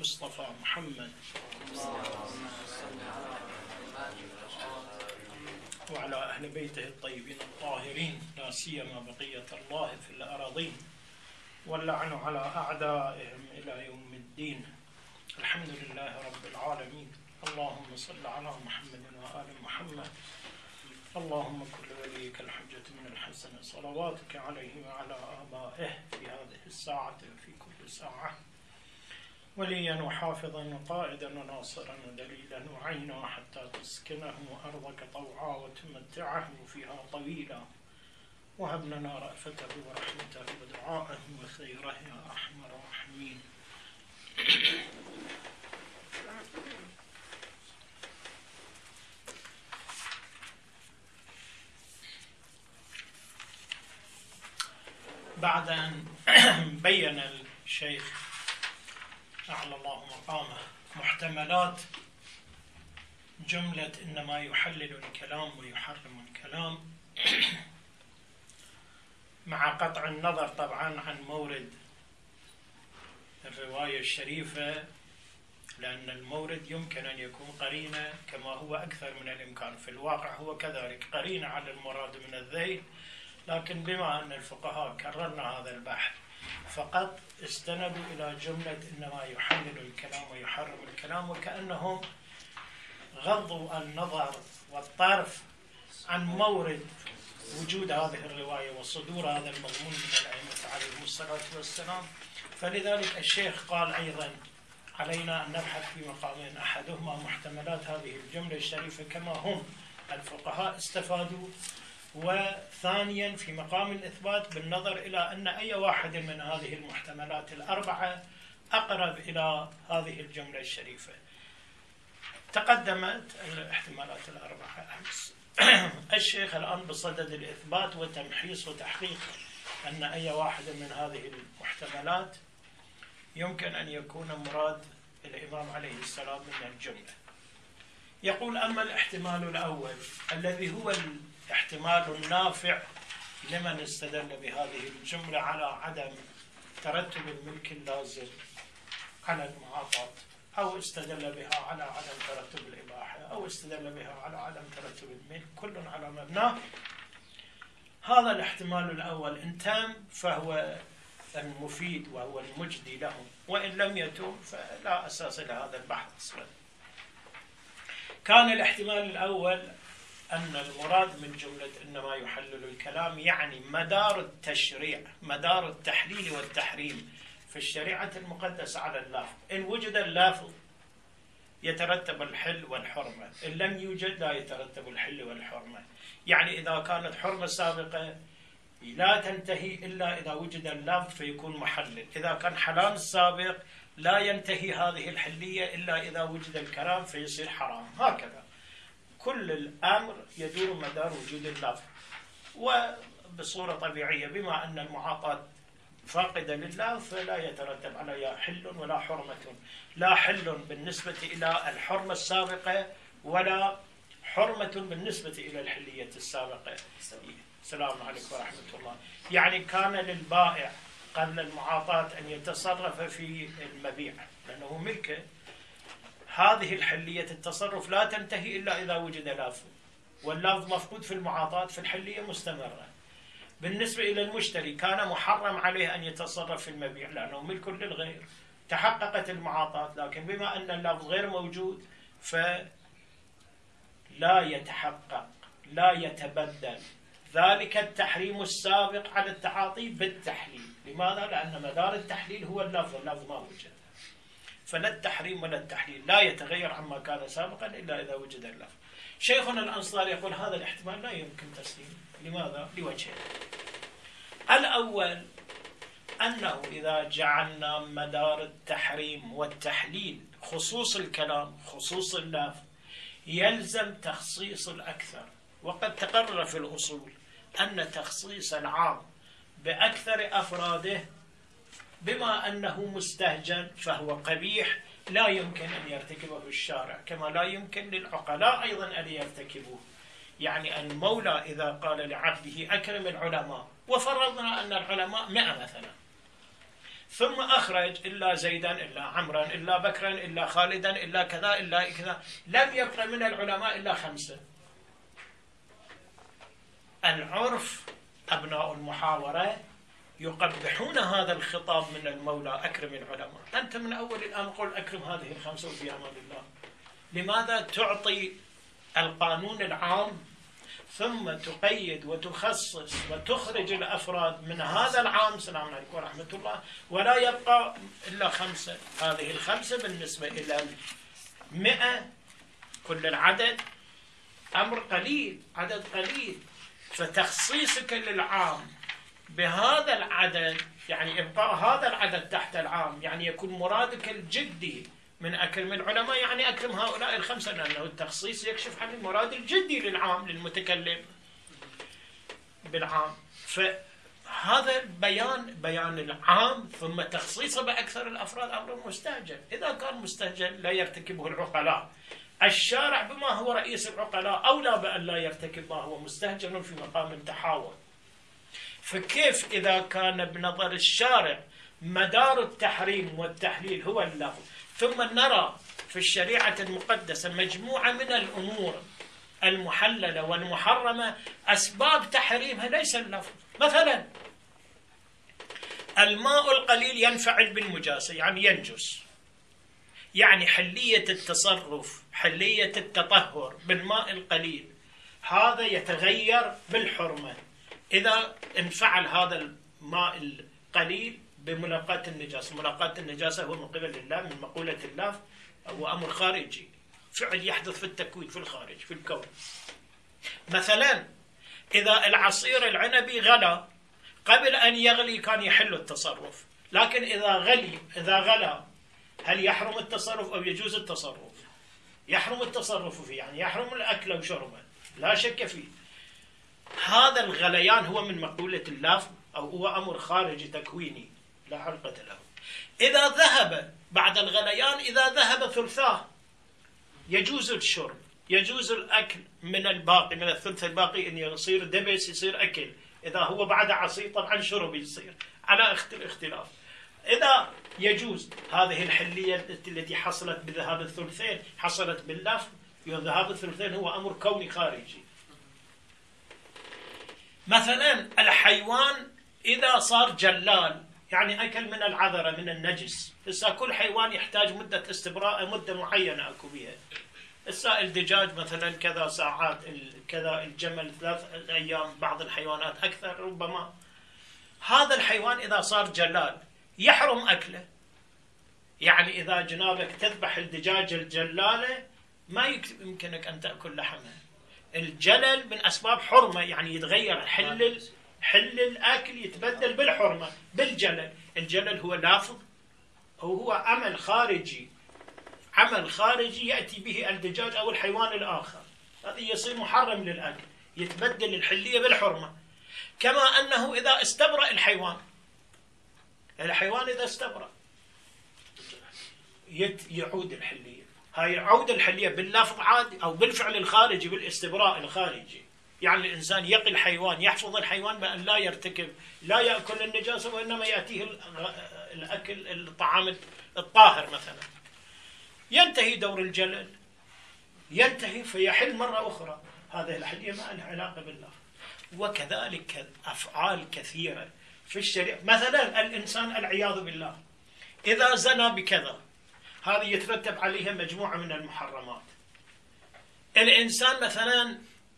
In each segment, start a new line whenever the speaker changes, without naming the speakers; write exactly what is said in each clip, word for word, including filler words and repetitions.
المصطفى محمد وعلى أهل بيته الطيبين الطاهرين، لا سيما بقية الله في الأراضين، واللعن على أعدائهم إلى يوم الدين. الحمد لله رب العالمين. اللهم صل على محمد وآل محمد. اللهم كل وليك الحجة من الحسن صلواتك عليه وعلى آبائه في هذه الساعة وفي كل ساعة، وليا وحافظا وقائدا وناصرا ودليلا وعينا، حتى تسكنه أرضك طوعا وتمتعه فيها طويلا، وهب لنا رأفته ورحمته ودعاءه وخيره يا أرحم الراحمين. بعد أن بين الشيخ أعلى الله مقامه محتملات جملة إنما يحلل الكلام ويحرم الكلام، مع قطع النظر طبعا عن مورد الرواية الشريفة، لأن المورد يمكن أن يكون قرينة كما هو أكثر من الإمكان، في الواقع هو كذلك قرينة على المراد من الذيل، لكن بما أن الفقهاء كررنا هذا البحث فقط استندوا إلى جملة إنما يحلل الكلام ويحرم الكلام، وكأنهم غضوا النظر والطرف عن مورد وجود هذه الرواية وصدور هذا المضمون من الأئمة عليهم الصلاة والسلام. فلذلك الشيخ قال أيضا علينا أن نبحث في مقامين، أحدهما محتملات هذه الجملة الشريفة كما هم الفقهاء استفادوا، وثانيا في مقام الإثبات بالنظر إلى أن أي واحد من هذه المحتملات الأربعة أقرب إلى هذه الجملة الشريفة. تقدمت الاحتمالات الأربعة أمس. الشيخ الآن بصدد الإثبات وتمحيص وتحقيق أن أي واحد من هذه المحتملات يمكن أن يكون مراد الإمام عليه السلام من الجملة. يقول: أما الاحتمال الأول الذي هو الاحتمال النافع لمن استدل بهذه الجملة على عدم ترتب الملك اللازم على المعاطاة، أو استدل بها على عدم ترتب الإباحة، أو استدل بها على عدم ترتب الملك، كل على مبناه. هذا الاحتمال الأول إن تم فهو المفيد وهو المجدي له، وإن لم يتم فلا أساس لهذا البحث أصلا. كان الاحتمال الأول أن المراد من جملة إنما يحلل الكلام يعني مدار التشريع، مدار التحليل والتحريم في الشريعة المقدسة على اللفظ. إن وجد اللفظ يترتب الحل والحرمة، إن لم يوجد لا يترتب الحل والحرمة. يعني إذا كانت حرمة سابقة لا تنتهي إلا إذا وجد اللفظ فيكون محلل، إذا كان حلال سابق لا ينتهي هذه الحلية إلا إذا وجد الكلام فيصير حرام. هكذا كل الأمر يدور مدار وجود اللفظ، وبصورة طبيعية بما أن المعاطاة فاقدة لله فلا يترتب عليها حل ولا حرمة، لا حل بالنسبة إلى الحرمة السابقة ولا حرمة بالنسبة إلى الحلية السابقة. السلام عليكم ورحمة الله. يعني كان للبائع قبل المعاطاة أن يتصرف في المبيع لأنه ملكه، هذه الحلية التصرف لا تنتهي إلا إذا وجد لفظ، واللفظ مفقود في المعاطاة في الحلية مستمرة. بالنسبة إلى المشتري كان محرم عليه أن يتصرف في المبيع لأنه ملك للغير، تحققت المعاطاة، لكن بما أن اللفظ غير موجود فلا يتحقق، لا يتبدل ذلك التحريم السابق على التعاطي بالتحليل. لماذا؟ لأن مدار التحليل هو اللفظ، اللفظ ما وجد، فلا التحريم ولا التحليل لا يتغير عما كان سابقا إلا إذا وجد اللفظ. شيخنا الأنصاري يقول هذا الاحتمال لا يمكن تسليمه. لماذا؟ لوجهين. الأول أنه إذا جعلنا مدار التحريم والتحليل خصوص الكلام خصوص اللفظ يلزم تخصيص الأكثر، وقد تقرر في الأصول أن تخصيص العام بأكثر أفراده بما أنه مستهجن فهو قبيح لا يمكن أن يرتكبه الشارع، كما لا يمكن للعقلاء أيضا أن يرتكبوه. يعني المولى إذا قال لعبده أكرم العلماء، وفرضنا أن العلماء مئة مثلا، ثم أخرج إلا زيدا إلا عمرا إلا بكرا إلا خالدا إلا كذا إلا كذا، لم يبق من العلماء إلا خمسة. العرف أبناء المحاورة يقبحون هذا الخطاب من المولى أكرم العلماء. أنت من أول الآن قل أكرم هذه الخمسة وفي أمان الله. لماذا تعطي القانون العام ثم تقيد وتخصص وتخرج الأفراد من هذا العام، السلام عليكم ورحمة الله، ولا يبقى إلا خمسة؟ هذه الخمسة بالنسبة إلى المئة كل العدد أمر قليل، عدد قليل. فتخصيصك للعام بهذا العدد يعني إبقاء هذا العدد تحت العام، يعني يكون مرادك الجدي من أكرم العلماء يعني أكرم هؤلاء الخمسة، لأنه التخصيص يكشف عن المراد الجدي للعام للمتكلم بالعام. فهذا البيان بيان العام ثم تخصيصه بأكثر الأفراد أمر مستعجل. إذا كان مستعجل لا يرتكبه العقلاء، الشارع بما هو رئيس العقلاء أولى بأن لا يرتكب ما هو مستهجن في مقام التحاور. فكيف إذا كان بنظر الشارع مدار التحريم والتحليل هو اللفظ، ثم نرى في الشريعة المقدسة مجموعة من الأمور المحللة والمحرمة أسباب تحريمها ليس اللفظ. مثلا الماء القليل ينفعل بالمجاسة يعني ينجس، يعني حلية التصرف حلية التطهر بالماء القليل هذا يتغير بالحرمة إذا انفعل هذا الماء القليل بملاقاة النجاسة. ملاقاة النجاسة هو من قبل الله من مقولة الله، هو أمر خارجي، فعل يحدث في التكوين في الخارج في الكون. مثلا إذا العصير العنبي غلى قبل أن يغلي كان يحل التصرف، لكن إذا غلي إذا غلى هل يحرم التصرف أو يجوز التصرف؟ يحرم التصرف فيه، يعني يحرم الأكل وشربه لا شك فيه. هذا الغليان هو من مقولة الله أو هو أمر خارجي تكويني لا علاقة له. إذا ذهب بعد الغليان إذا ذهب ثلثاه يجوز الشرب يجوز الأكل من الباقي من الثلث الباقي إن يصير دبس يصير أكل. إذا هو بعد عصير طبعا شرب يصير على اختلاف. إذا يجوز هذه الحلية التي حصلت بذهاب الثلثين حصلت باللفظ، ذهاب الثلثين هو أمر كوني خارجي. مثلا الحيوان إذا صار جلال يعني أكل من العذرة من النجس، إسا كل حيوان يحتاج مدة استبراء مدة معينة أكو بها. إسا الدجاج مثلا كذا ساعات، كذا الجمل ثلاث أيام، بعض الحيوانات أكثر ربما. هذا الحيوان إذا صار جلال يحرم أكله، يعني إذا جنابك تذبح الدجاج الجلالة ما يمكنك أن تأكل لحمه. الجلل من أسباب حرمة، يعني يتغير حل حل الأكل يتبدل بالحرمة بالجلل. الجلل هو لافظ أو هو عمل خارجي، عمل خارجي يأتي به الدجاج أو الحيوان الآخر، هذا يصير محرم للأكل، يتبدل الحلية بالحرمة. كما أنه إذا استبرأ الحيوان الحيوان إذا استبرأ يعود الحلية. هاي عود الحلية باللفظ عادي أو بالفعل الخارجي بالاستبراء الخارجي، يعني الإنسان يقي الحيوان يحفظ الحيوان بأن لا يرتكب لا يأكل النجاسة وإنما يأتيه الأكل الطعام الطاهر مثلا. ينتهي دور الجلل ينتهي فيحل مرة أخرى، هذه الحلية ما لها علاقة باللفظ. وكذلك أفعال كثيرة في الشريعة. مثلا الإنسان العياذ بالله إذا زنى بكذا هذه يترتب عليها مجموعة من المحرمات. الإنسان مثلا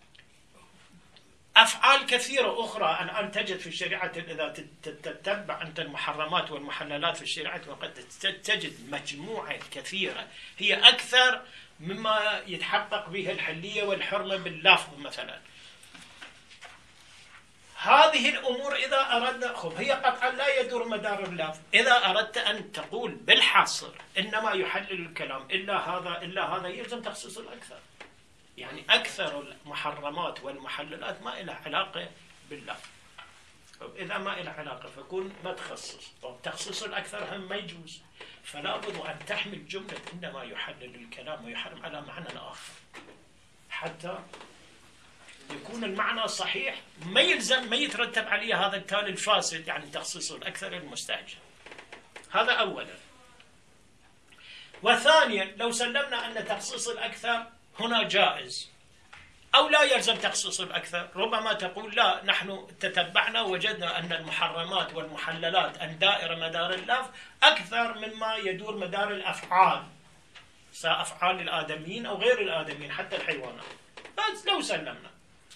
أفعال كثيرة أخرى الآن تجد في الشريعة، إذا تتبع أنت المحرمات والمحللات في الشريعة وقد تجد مجموعة كثيرة هي أكثر مما يتحقق بها الحلية والحرمة باللفظ. مثلا هذه الأمور إذا أردنا خب هي قطعا لا يدور مدار اللفظ. إذا أردت أن تقول بالحصر إنما يحلل الكلام إلا هذا إلا هذا يلزم تخصيص الأكثر، يعني أكثر المحرمات والمحللات ما لها علاقة باللفظ. إذا ما لها علاقة فكون ما تخصص. طب تخصيص الأكثر هم ما يجوز، فلا بد أن تحمل جملة إنما يحلل الكلام ويحرم على معنى آخر حتى يكون المعنى صحيح، ما يلزم ما يترتب عليه هذا التالي الفاسد، يعني تخصيص الأكثر المستعجل. هذا أولا. وثانيا لو سلمنا أن تخصيص الأكثر هنا جائز أو لا يلزم تخصيص الأكثر، ربما تقول لا، نحن تتبعنا وجدنا أن المحرمات والمحللات الدائرة مدار اللفظ أكثر مما يدور مدار الأفعال، سواء أفعال الآدميين أو غير الآدميين حتى الحيوانات. بس لو سلمنا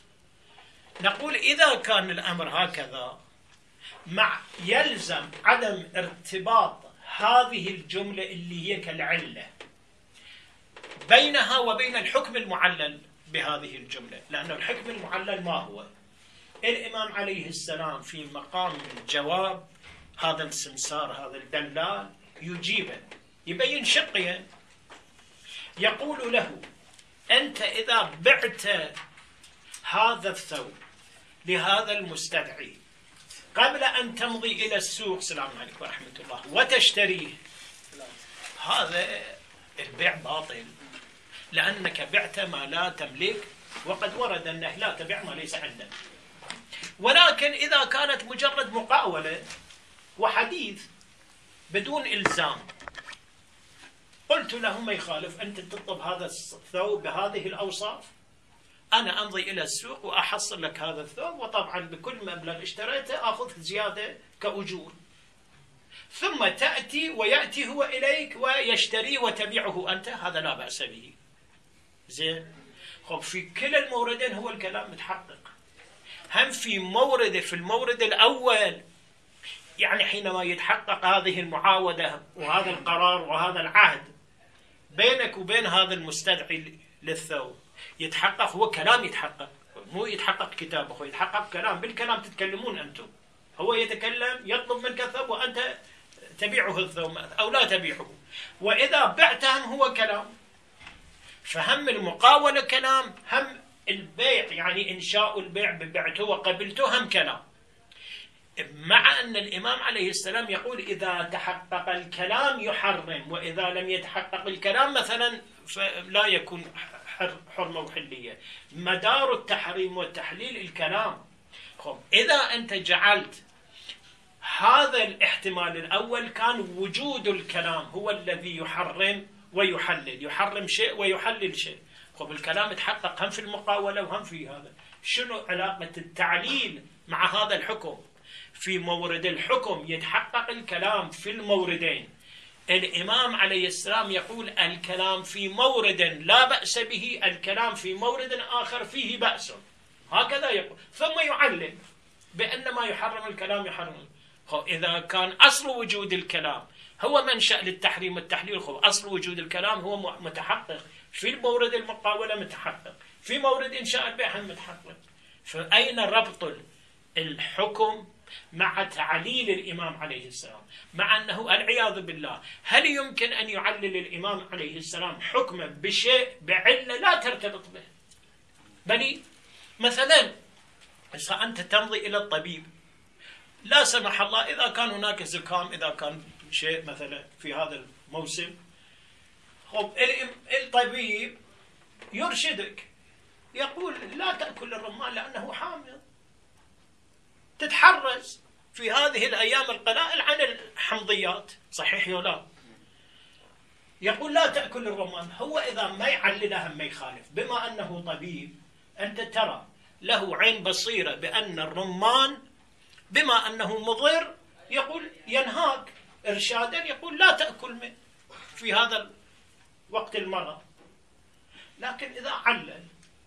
نقول إذا كان الأمر هكذا مع يلزم عدم ارتباط هذه الجملة اللي هي كالعلة بينها وبين الحكم المعلل بهذه الجملة، لأن الحكم المعلل ما هو؟ الإمام عليه السلام في مقام الجواب، هذا السمسار هذا الدلال يجيبه، يبين شقيا، يقول له أنت إذا بعت هذا الثوب لهذا المستدعي قبل أن تمضي إلى السوق، السلام عليكم ورحمة الله، وتشتريه، هذا البيع باطل، لأنك بعت ما لا تملك، وقد ورد أنه لا تبيع ما ليس عندك. ولكن إذا كانت مجرد مقاولة وحديث بدون إلزام، قلت له ما يخالف أنت تطلب هذا الثوب بهذه الأوصاف، أنا أمضي إلى السوق وأحصل لك هذا الثوب، وطبعا بكل مبلغ اشتريته أخذ زيادة كأجور، ثم تأتي ويأتي هو إليك ويشتري وتبيعه أنت، هذا لا بأس به. زين، خب في كلا الموردين هو الكلام متحقق. هم في مورد في المورد الأول، يعني حينما يتحقق هذه المعاودة وهذا القرار وهذا العهد بينك وبين هذا المستدعي للثوب، يتحقق هو كلام، يتحقق مو يتحقق كتابه، هو يتحقق كلام، بالكلام تتكلمون أنتم، هو يتكلم يطلب منك الثوب وأنت تبيعه الثوب أو لا تبيعه. وإذا بعتهم هو كلام، فهم المقاولة كلام، هم البيع يعني إنشاء البيع ببعته وقبلته هم كلام. مع أن الإمام عليه السلام يقول إذا تحقق الكلام يحرم، وإذا لم يتحقق الكلام مثلا فلا يكون حرمة وحلية. مدار التحريم والتحليل الكلام. خب إذا أنت جعلت هذا الاحتمال الأول كان وجود الكلام هو الذي يحرم ويحلل، يحرم شيء ويحلل شيء، خب الكلام تحقق هم في المقاولة وهم في هذا. شنو علاقة التعليل مع هذا الحكم؟ في مورد الحكم يتحقق الكلام في الموردين. الإمام عليه السلام يقول الكلام في مورد لا بأس به، الكلام في مورد آخر فيه بأس، هكذا يقول، ثم يعلل بأن ما يحرم الكلام يحرم. إذا كان أصل وجود الكلام هو منشأ للتحريم والتحليل، خب أصل وجود الكلام هو متحقق في المورد المقاولة، متحقق في مورد إنشاء البيع متحقق. فأين ربط الحكم مع تعليل الإمام عليه السلام؟ مع أنه العياذ بالله هل يمكن أن يعلل الإمام عليه السلام حكما بشيء بعلة لا ترتبط به؟ بل مثلا إذا أنت تمضي إلى الطبيب، لا سمح الله إذا كان هناك زكام، إذا كان شيء مثلا في هذا الموسم، خب الطبيب يرشدك، يقول لا تأكل الرمان لأنه حامض، تتحرز في هذه الأيام القلائل عن الحمضيات، صحيح ولا لا؟ يقول لا تأكل الرمان. هو إذا ما يعللها ما يخالف، بما أنه طبيب أنت ترى له عين بصيرة بأن الرمان بما أنه مضر، يقول ينهاك إرشادا، يقول لا تأكل منه في هذا وقت المرض. لكن إذا علل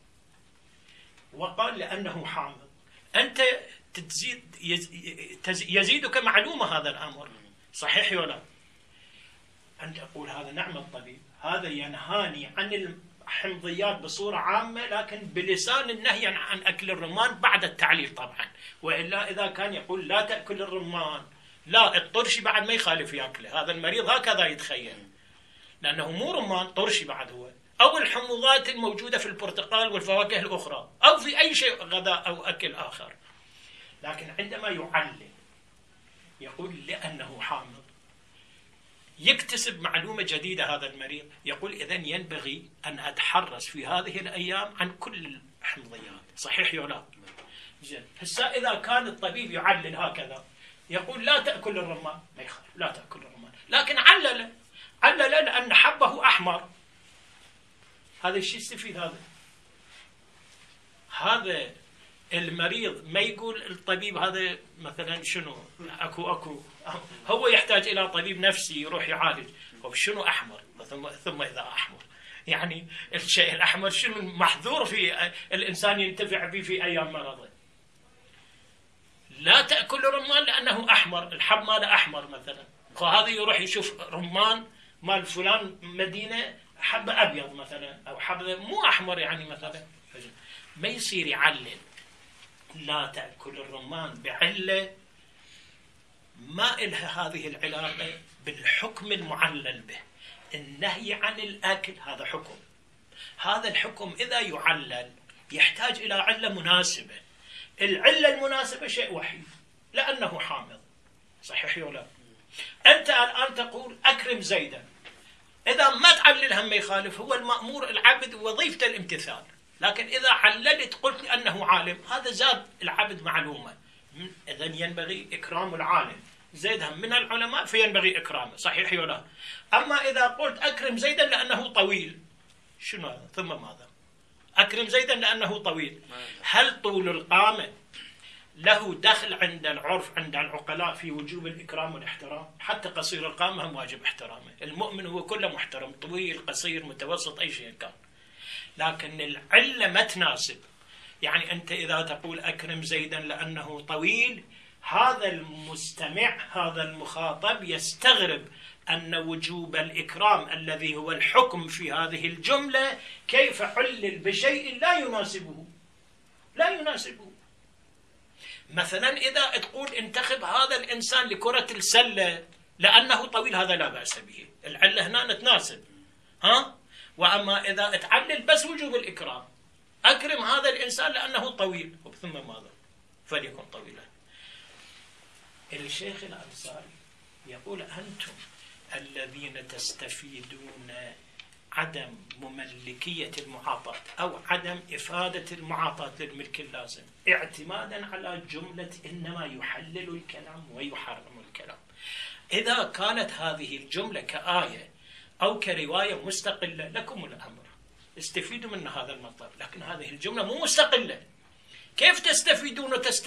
وقال لأنه حامض، أنت تزيد يزيدك معلومة هذا الأمر، صحيح ولا؟ أنت أقول هذا نعم الطبيب، هذا ينهاني عن الحمضيات بصورة عامة، لكن بلسان النهي عن أكل الرمان بعد التعليل طبعا. وإلا إذا كان يقول لا تأكل الرمان، لا الطرشي بعد ما يخالف يأكله، هذا المريض هكذا يتخيل، لأنه مو رمان، طرشي بعد هو، أو الحموضات الموجودة في البرتقال والفواكه الأخرى، أو في أي شيء غذاء أو أكل آخر. لكن عندما يعلل يقول لأنه حامض، يكتسب معلومة جديدة هذا المريض، يقول إذن ينبغي أن أتحرص في هذه الأيام عن كل الحمضيات، صحيح ولا؟ زين، هسا إذا كان الطبيب يعلل هكذا، يقول لا تأكل الرمان، ما يخالف لا تأكل الرمان، لكن علل علل لأن حبه أحمر. هذا الشيء يستفيد هذا هذا المريض ما يقول الطبيب هذا مثلا شنو اكو اكو هو يحتاج الى طبيب نفسي يروح يعالج. شنو احمر ثم ثم اذا احمر يعني الشيء الاحمر شنو المحظور في الانسان ينتفع به في ايام مرضه؟ لا تاكل الرمان لانه احمر، الحب ماله احمر مثلا، فهذا يروح يشوف رمان مال فلان مدينه حبه ابيض مثلا او حبه مو احمر يعني مثلا، ما يصير يعلل لا تأكل الرمان بعلة ما إلها هذه العلاقة بالحكم المعلل به. النهي عن الأكل هذا حكم، هذا الحكم إذا يعلل يحتاج إلى علة مناسبة. العلة المناسبة شيء وحيد، لأنه حامض، صحيح ولا لا؟ أنت الآن تقول أكرم زيدا، إذا ما تعللها ما يخالف، هو المأمور العبد وظيفته الامتثال، لكن إذا عللت قلت لأنه عالم هذا زاد العبد معلومة، إذن ينبغي إكرام العالم. زيد هم من العلماء فينبغي إكرامه، صحيح ولا؟ أما إذا قلت أكرم زيدا لأنه طويل، شنو هذا؟ ثم ماذا؟ أكرم زيدا لأنه طويل، هل طول القامة له دخل عند العرف عند العقلاء في وجوب الإكرام والاحترام؟ حتى قصير القامة هم واجب احترامه. المؤمن هو كله محترم، طويل قصير متوسط أي شيء كان، لكن العلة ما تناسب. يعني أنت إذا تقول أكرم زيدا لأنه طويل، هذا المستمع هذا المخاطب يستغرب أن وجوب الإكرام الذي هو الحكم في هذه الجملة كيف علل بشيء لا يناسبه لا يناسبه. مثلا إذا تقول انتخب هذا الإنسان لكرة السلة لأنه طويل، هذا لا بأس به، العلة هنا تناسب، ها؟ وأما إذا تعلل بس وجوب الإكرام، أكرم هذا الإنسان لأنه طويل، ثم ماذا؟ فليكن طويلا. الشيخ الأنصاري يقول أنتم الذين تستفيدون عدم مملكية المعاطاة أو عدم إفادة المعاطاة للملك اللازم اعتمادا على جملة إنما يحلل الكلام ويحرم الكلام. إذا كانت هذه الجملة كآية أو كرواية مستقلة لكم الأمر، استفيدوا من هذا المطلب، لكن هذه الجملة مو مستقلة. كيف تستفيدون وتست...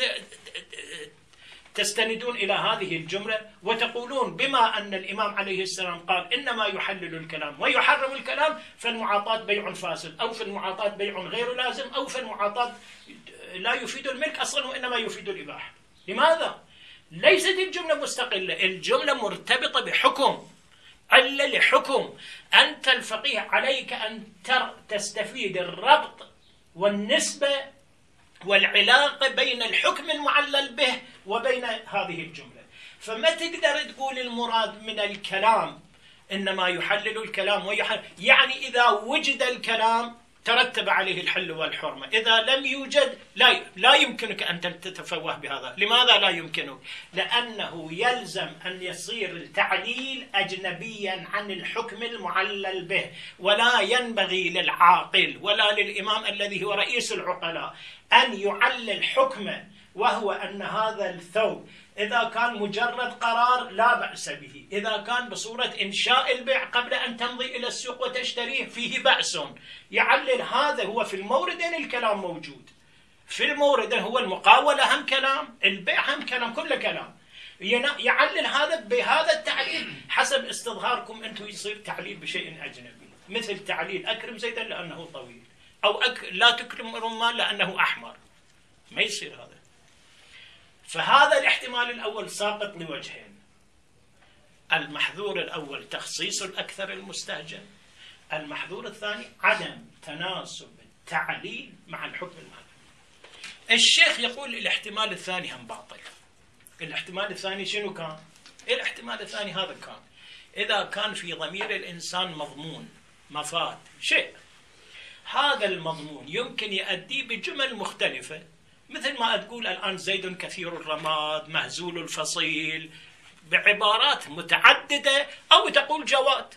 تستندون إلى هذه الجملة وتقولون بما أن الإمام عليه السلام قال إنما يحلل الكلام ويحرم الكلام فالمعاطاة بيع فاسد، أو في المعاطاة بيع غير لازم، أو في المعاطاة لا يفيد الملك أصلا وإنما يفيد الإباحة؟ لماذا؟ ليست الجملة مستقلة، الجملة مرتبطة بحكم، علة لحكم. أنت الفقيه عليك أن تستفيد الربط والنسبة والعلاقة بين الحكم المعلل به وبين هذه الجملة. فما تقدر تقول المراد من الكلام إنما يحلل الكلام ويحرم، يعني إذا وجد الكلام ترتب عليه الحل والحرمة، إذا لم يوجد لا لا يمكنك أن تتفوه بهذا. لماذا لا يمكنك؟ لأنه يلزم أن يصير التعليل أجنبيا عن الحكم المعلل به، ولا ينبغي للعاقل ولا للإمام الذي هو رئيس العقلاء أن يعلل حكما، وهو أن هذا الثوب إذا كان مجرد قرار لا بأس به، إذا كان بصورة إنشاء البيع قبل أن تمضي إلى السوق وتشتريه فيه بأس. يعلل هذا هو في الموردين الكلام موجود، في الموردين هو المقاولة هم كلام، البيع هم كلام، كل كلام. يعلل هذا بهذا التعليل حسب استظهاركم أنتم، يصير تعليل بشيء أجنبي، مثل تعليل أكرم زيدا لأنه طويل، أو أك... لا تكرم رمان لأنه أحمر، ما يصير هذا. فهذا الاحتمال الأول ساقط لوجهين: المحذور الأول تخصيص الأكثر المستهجن، المحذور الثاني عدم تناسب التعليل مع الحكم المعلل. الشيخ يقول الاحتمال الثاني هم باطل. الاحتمال الثاني شنو كان؟ الاحتمال الثاني هذا كان إذا كان في ضمير الإنسان مضمون مفاد شيء، هذا المضمون يمكن يؤدي بجمل مختلفة، مثل ما تقول الآن زيد كثير الرماد مهزول الفصيل بعبارات متعددة، أو تقول جواد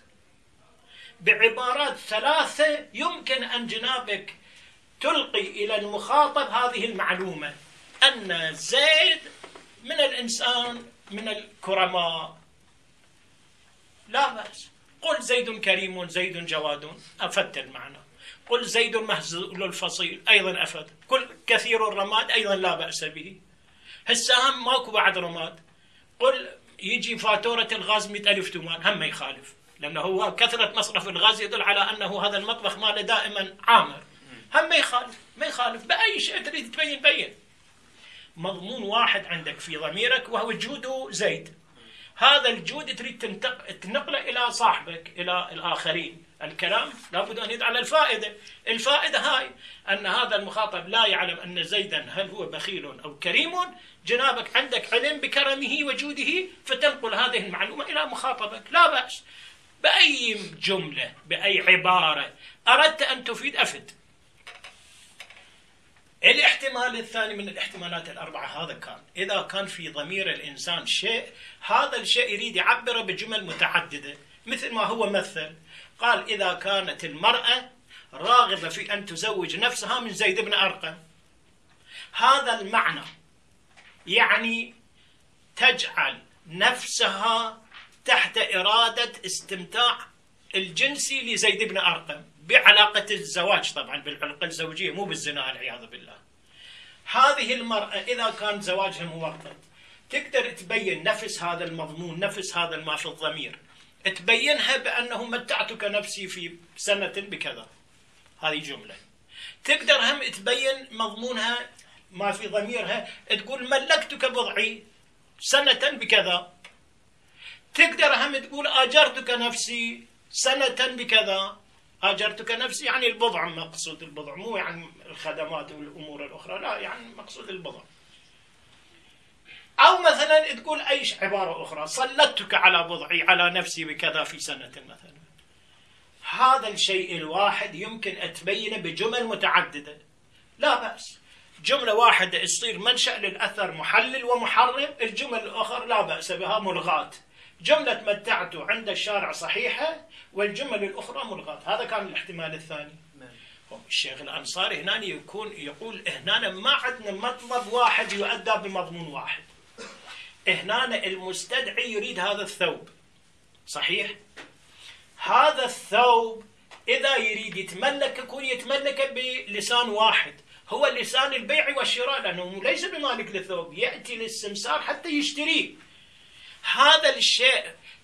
بعبارات ثلاثة، يمكن أن جنابك تلقي إلى المخاطب هذه المعلومة أن زيد من الإنسان من الكرماء لا بأس. قل زيد كريم زيد جواد أفدت المعنى. قل زيد مهزول الفصيل أيضا أفد. قل كثير الرماد أيضا لا بأس به. هسه هم ماكو بعد رماد. قل يجي فاتورة الغاز مئة ألف تومان هم ما يخالف، لأنه هو كثرة مصرف الغاز يدل على أنه هذا المطبخ ماله دائما عامر، هم ما يخالف. ما يخالف بأي شيء تريد تبين بين. مضمون واحد عندك في ضميرك وهو جود زيد، هذا الجود تريد تنقله إلى صاحبك إلى الآخرين. الكلام لابد أن يدعى على الفائدة. الفائدة هاي أن هذا المخاطب لا يعلم أن زيدا هل هو بخيل أو كريم، جنابك عندك علم بكرمه وجوده فتنقل هذه المعلومة إلى مخاطبك لا بأس. بأي جملة بأي عبارة أردت أن تفيد أفد. الاحتمال الثاني من الاحتمالات الأربعة هذا كان إذا كان في ضمير الإنسان شيء، هذا الشيء يريد يعبره بجمل متعددة، مثل ما هو مثل قال إذا كانت المرأة راغبة في أن تزوج نفسها من زيد بن أرقم، هذا المعنى يعني تجعل نفسها تحت إرادة استمتاع الجنسي لزيد بن أرقم بعلاقة الزواج، طبعا بالعلاقة الزوجية مو بالزنا والعياذ بالله. هذه المرأة إذا كان زواجها مؤقت تقدر تبين نفس هذا المضمون، نفس هذا ما في الضمير، تبينها بأنه متعتك نفسي في سنة بكذا، هذه جملة. تقدر هم تبين مضمونها ما في ضميرها، تقول ملكتك بضعي سنة بكذا. تقدر هم تقول آجرتك نفسي سنة بكذا. آجرتك نفسي يعني البضع، مقصود البضع مو يعني الخدمات والأمور الأخرى، لا يعني مقصود البضع. أو مثلا تقول أي عبارة أخرى سلطتك على بضعي على نفسي بكذا في سنة مثلا. هذا الشيء الواحد يمكن تبينه بجمل متعددة لا بأس. جملة واحدة تصير منشأ للأثر محلل ومحرم، الجمل الأخرى لا بأس بها ملغاة. جملة متعته عند الشارع صحيحة والجمل الأخرى ملغاة. هذا كان الاحتمال الثاني. الشيخ الأنصاري هنا يكون يقول هنا ما عندنا مطلب واحد يؤدى بمضمون واحد. هنا المستدعي يريد هذا الثوب صحيح، هذا الثوب إذا يريد يتملك يكون يتملك بلسان واحد، هو لسان البيع والشراء، لأنه ليس بمالك للثوب، يأتي للسمسار حتى يشتريه. هذا الشيء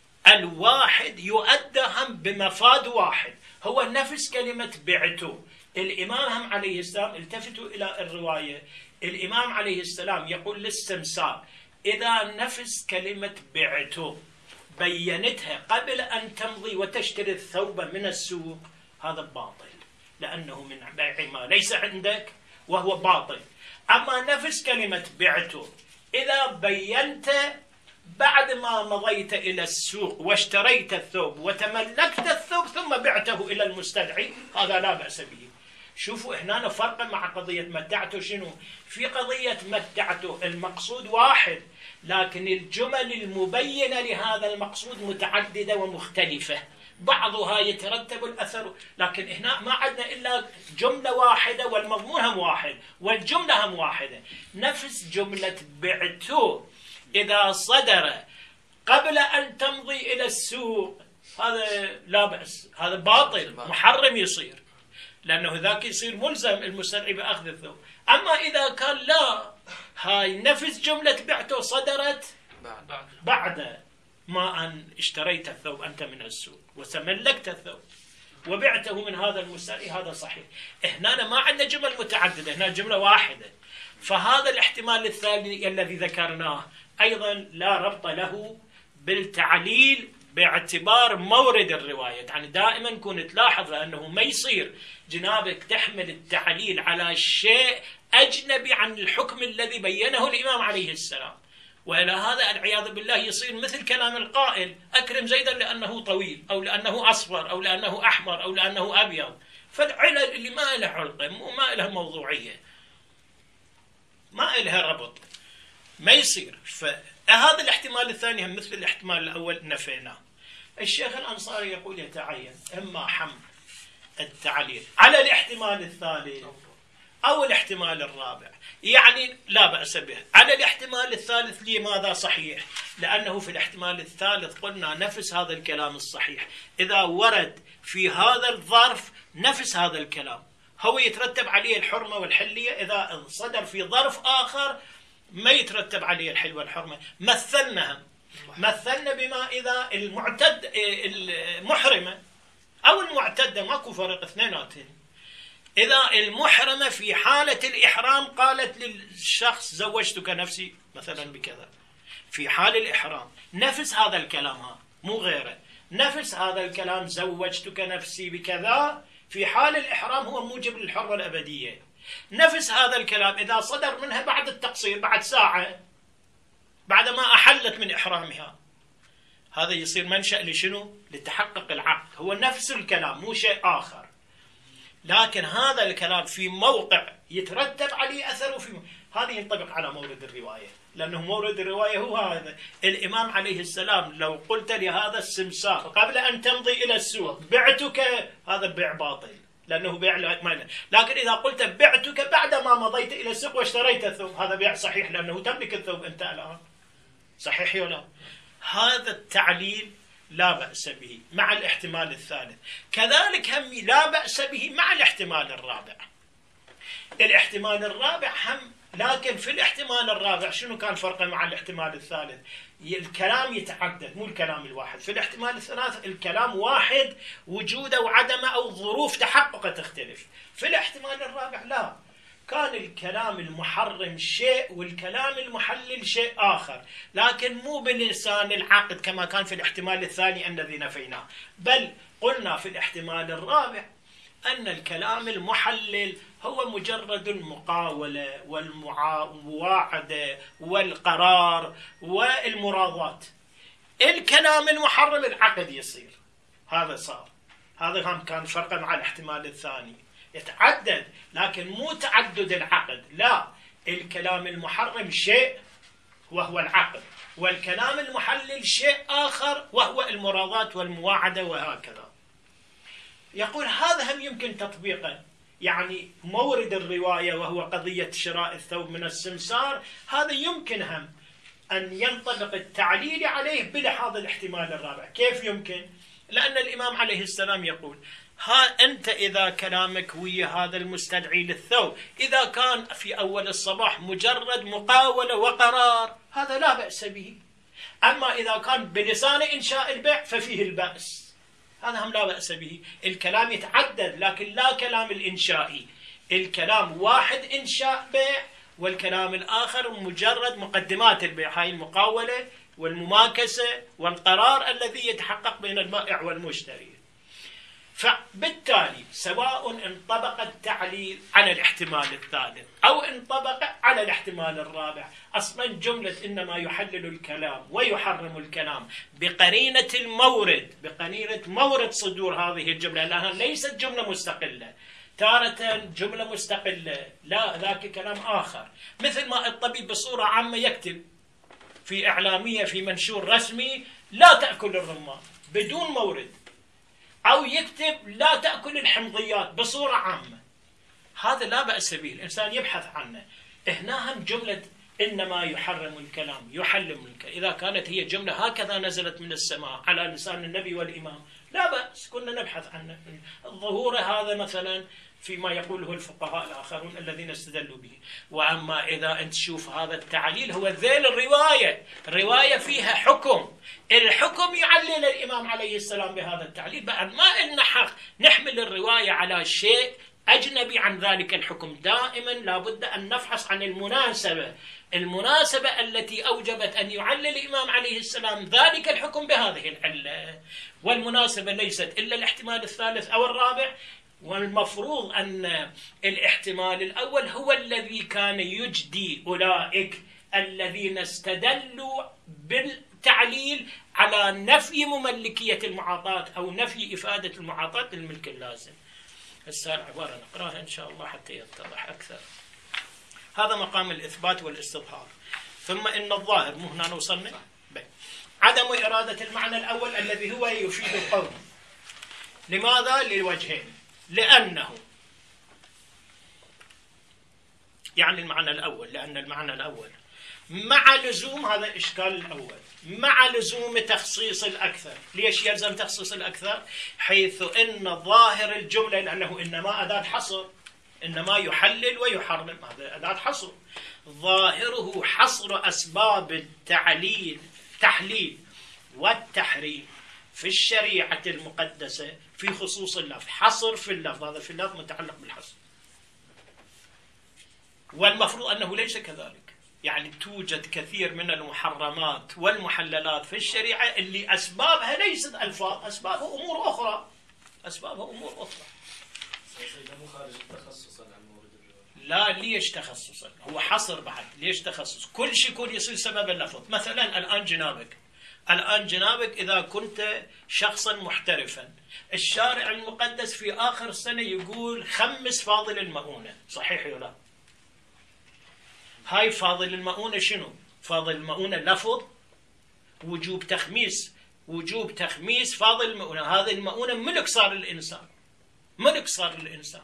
الواحد يؤدى هم بمفاد واحد، هو نفس كلمة بعته. الإمام هم عليه السلام التفتوا إلى الرواية، الإمام عليه السلام يقول للسمسار إذا نفس كلمة بعته بينتها قبل أن تمضي وتشتري الثوب من السوق، هذا باطل، لأنه من بيع ما ليس عندك وهو باطل. أما نفس كلمة بعته إذا بينت بعد ما مضيت إلى السوق واشتريت الثوب وتملكت الثوب ثم بعته إلى المستدعي، هذا لا بأس به. شوفوا هنا فرق مع قضية متعته شنو؟ في قضية متعته المقصود واحد، لكن الجمل المبينة لهذا المقصود متعددة ومختلفة، بعضها يترتب الأثر، لكن هنا ما عندنا إلا جملة واحدة والمضمون هم واحد والجملة هم واحدة. نفس جملة بعته إذا صدر قبل أن تمضي إلى السوق هذا لا بأس، هذا باطل محرم يصير، لأنه ذاك يصير ملزم المستدعي بأخذ الثوب. أما إذا كان لا، هاي نفس جملة بعته صدرت بعد ما أن اشتريت الثوب أنت من السوق وتملكت الثوب وبعته من هذا المستدعي، هذا صحيح. هنا ما عندنا جمل متعددة، هنا جملة واحدة. فهذا الاحتمال الثاني الذي ذكرناه أيضا لا ربط له بالتعليل باعتبار مورد الرواية. يعني دائما كنت تلاحظ أنه ما يصير جنابك تحمل التعليل على شيء أجنبي عن الحكم الذي بينه الإمام عليه السلام، وإلى هذا العياذ بالله يصير مثل كلام القائل أكرم زيدا لأنه طويل أو لأنه أصفر أو لأنه أحمر أو لأنه أبيض، فالعلل اللي ما لها علقة وما لها موضوعية ما لها ربط ما يصير. فهذا الاحتمال الثاني هم مثل الاحتمال الأول نفيناه. الشيخ الأنصاري يقول يتعين إما حمل التعليل على الاحتمال الثالث أو الاحتمال الرابع، يعني لا بأس به. على الاحتمال الثالث لماذا صحيح؟ لأنه في الاحتمال الثالث قلنا نفس هذا الكلام الصحيح إذا ورد في هذا الظرف نفس هذا الكلام هو يترتب عليه الحرمة والحلية، إذا صدر في ظرف آخر ما يترتب عليه الحل والحرمة. مثلنا مثلنا بما إذا المعتد المحرمة أو المعتدة ماكو فرق اثنيناتهم، إذا المحرمة في حالة الإحرام قالت للشخص زوجتك نفسي مثلا بكذا في حال الإحرام، نفس هذا الكلام ها مو غيره، نفس هذا الكلام زوجتك نفسي بكذا في حال الإحرام هو موجب للحرمة الأبدية. نفس هذا الكلام إذا صدر منها بعد التقصير بعد ساعة بعدما أحلت من إحرامها، هذا يصير منشأ لشنو؟ لتحقق العقد، هو نفس الكلام مو شيء آخر، لكن هذا الكلام في موقع يترتب عليه أثر وفي م... هذا ينطبق على مورد الرواية، لأنه مورد الرواية هو هذا. الإمام عليه السلام لو قلت لهذا السمسار قبل أن تمضي إلى السوق بعتك، هذا بيع باطل لأنه بيع لا، لكن إذا قلت بعتك بعدما مضيت إلى السوق واشتريت الثوب، هذا بيع صحيح لأنه تملك الثوب أنت الآن، صحيح ولا؟ هذا التعليل لا بأس به مع الاحتمال الثالث، كذلك هم لا بأس به مع الاحتمال الرابع. الاحتمال الرابع هم، لكن في الاحتمال الرابع شنو كان فرقه مع الاحتمال الثالث؟ الكلام يتعدد مو الكلام الواحد. في الاحتمال الثالث الكلام واحد وجوده وعدمه أو ظروف تحققه تختلف. في الاحتمال الرابع لا، كان الكلام المحرم شيء والكلام المحلل شيء آخر، لكن مو بلسان العقد كما كان في الاحتمال الثاني الذي نفيناه، بل قلنا في الاحتمال الرابع أن الكلام المحلل هو مجرد المقاولة والمواعدة والقرار والمراضات. الكلام المحرم العقد يصير، هذا صار، هذا هم كان فرقا مع الاحتمال الثاني، يتعدد لكن مو تعدد العقد، لا، الكلام المحرم شيء وهو العقد، والكلام المحلل شيء آخر وهو المراضات والمواعدة وهكذا. يقول هذا هم يمكن تطبيقه، يعني مورد الرواية وهو قضية شراء الثوب من السمسار، هذا يمكن هم أن ينطبق التعليل عليه بلحاظ الاحتمال الرابع. كيف يمكن؟ لأن الإمام عليه السلام يقول ها أنت إذا كلامك ويا هذا المستدعي للثوب إذا كان في أول الصباح مجرد مقاولة وقرار هذا لا بأس به، أما إذا كان بلسان إنشاء البيع ففيه البأس، هذا هم لا بأس به. الكلام يتعدد لكن لا كلام الإنشائي، الكلام واحد إنشاء بيع والكلام الآخر مجرد مقدمات البيع، هاي المقاولة والمماكسة والقرار الذي يتحقق بين البائع والمشتري. فبالتالي سواء انطبق التعليل على الاحتمال الثالث أو انطبق على الاحتمال الرابع، أصلا جملة إنما يحلل الكلام ويحرم الكلام بقرينة المورد، بقرينة مورد صدور هذه الجملة، لأنها ليست جملة مستقلة، تارة جملة مستقلة لا ذاك كلام آخر، مثل ما الطبيب بصورة عامة يكتب في إعلامية في منشور رسمي لا تأكل الرمان بدون مورد، أو يكتب لا تأكل الحمضيات بصورة عامة، هذا لا بأس به، الإنسان يبحث عنه. هنا هم جملة إنما يحرم الكلام يحلم الكلام، إذا كانت هي جملة هكذا نزلت من السماء على لسان النبي والإمام لا بأس، كنا نبحث عنه. الظهور هذا مثلا فيما يقوله الفقهاء الآخرون الذين استدلوا به. وأما إذا أنت تشوف هذا التعليل هو ذيل الرواية، الرواية فيها حكم، الحكم يعلل الإمام عليه السلام بهذا التعليل، بعد ما إلنا حق نحمل الرواية على شيء أجنبي عن ذلك الحكم. دائما لابد أن نفحص عن المناسبة، المناسبة التي أوجبت أن يعلل الإمام عليه السلام ذلك الحكم بهذه العلة، والمناسبة ليست إلا الاحتمال الثالث أو الرابع، والمفروض أن الاحتمال الأول هو الذي كان يجدي أولئك الذين استدلوا بالتعليل على نفي مملكية المعاطاة أو نفي إفادة المعاطاة للملك اللازم. هسه العبارة نقراها إن شاء الله حتى يتضح أكثر. هذا مقام الإثبات والاستظهار. ثم إن الظاهر، مو هنا وصلنا؟ عدم إرادة المعنى الأول الذي هو يفيد القول. لماذا؟ لوجهين. لأنه يعني المعنى الأول، لأن المعنى الأول مع لزوم، هذا الإشكال الأول، مع لزوم تخصيص الأكثر. ليش يلزم تخصيص الأكثر؟ حيث إن ظاهر الجملة، لأنه إنما أداة حصر، إنما يحلل ويحرم، هذا أداة حصر، ظاهره حصر أسباب التعليل تحليل والتحريم في الشريعة المقدسة في خصوص اللفظ، حصر في اللفظ، هذا في اللفظ متعلق بالحصر. والمفروض أنه ليس كذلك، يعني توجد كثير من المحرمات والمحللات في الشريعة اللي أسبابها ليست ألفاظ، أسبابها أمور أخرى، أسبابها أمور أخرى.
مو خارج التخصص عن مورد الرواية.
لا، ليش تخصصا؟ هو حصر بعد، ليش تخصص؟ كل شيء يكون يصير سبب اللفظ. مثلا الآن جنابك، الآن جنابك إذا كنت شخصا محترفا، الشارع المقدس في آخر السنة يقول خمس فاضل المؤونة، صحيح ولا لا؟ هاي فاضل المؤونة شنو؟ فاضل المؤونة لفظ، وجوب تخميس، وجوب تخميس فاضل المؤونة، هذه المؤونة ملك صار للإنسان، ملك صار للإنسان،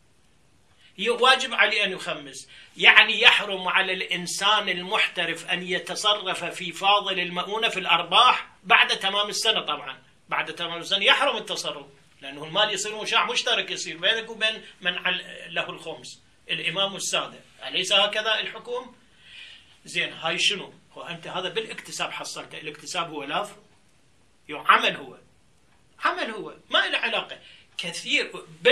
واجب عليه أن يخمس. يعني يحرم على الإنسان المحترف أن يتصرف في فاضل المؤونة في الأرباح بعد تمام السنة. طبعا بعد تمام السنة يحرم التصرف، لأنه المال يصير مشاع مشترك، يصير بينك وبين من له الخمس، الإمام والسادة، أليس هكذا الحكم؟ زين، هاي شنو؟ هو أنت هذا بالاكتساب حصلته، الاكتساب هو لفظ، عمل، هو عمل، هو ما له علاقة. كثير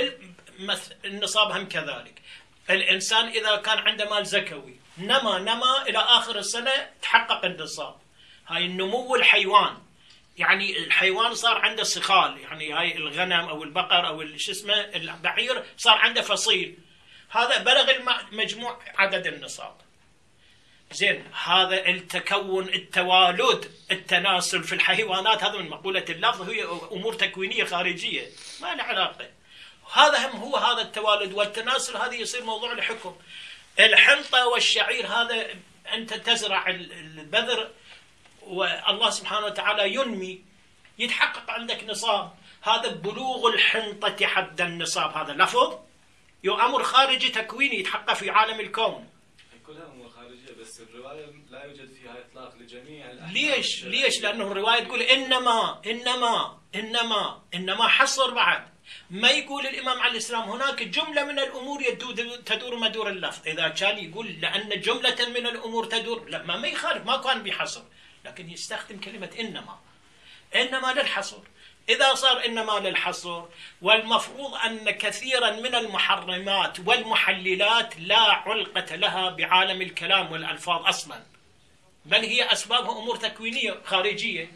بالنصاب هم كذلك، الإنسان إذا كان عنده مال زكوي نما نما إلى آخر السنة تحقق النصاب، هاي النمو الحيوان، يعني الحيوان صار عنده صخال، يعني هاي الغنم أو البقر أو شو اسمه البعير صار عنده فصيل، هذا بلغ مجموع عدد النصاب. زين، هذا التكون، التوالد، التناسل في الحيوانات، هذا من مقولة اللفظ، هي أمور تكوينية خارجية ما له علاقة. هذا هم هو هذا التوالد والتناسل، هذا يصير موضوع الحكم. الحنطة والشعير، هذا أنت تزرع البذر والله سبحانه وتعالى ينمي، يتحقق عندك نصاب، هذا بلوغ الحنطة حد النصاب، هذا لفظ، أمر خارجي تكويني يتحقق في عالم الكون.
كلها أمور خارجية، بس الرواية لا يوجد فيها إطلاق لجميع الأحكام.
ليش؟ ليش؟ لأنه الرواية تقول إنما إنما إنما إنما حصر بعد، ما يقول الإمام عليه السلام هناك جملة من الأمور تدور مدور اللفظ، إذا كان يقول لأن جملة من الأمور تدور، لا ما يخالف، ما كان بيحصر، لكن يستخدم كلمة إنما، إنما للحصر. إذا صار إنما للحصر، والمفروض أن كثيرا من المحرمات والمحللات لا علقة لها بعالم الكلام والألفاظ أصلا، بل هي أسبابها أمور تكوينية خارجية.